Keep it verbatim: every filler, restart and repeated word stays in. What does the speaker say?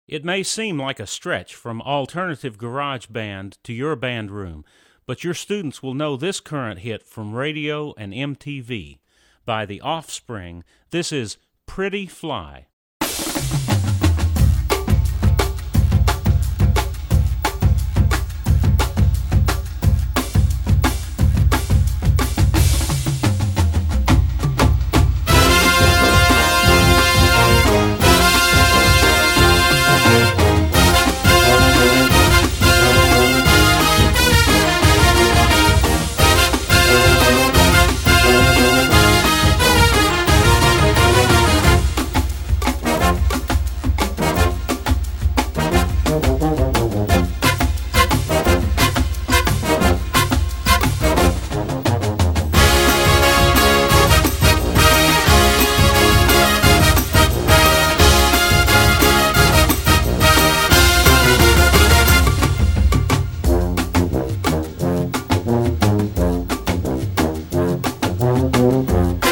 It may seem like a stretch from alternative garage band to your band room, but your students will know this current hit from radio and M T V. By The Offspring, this is Pretty Fly. Thank you.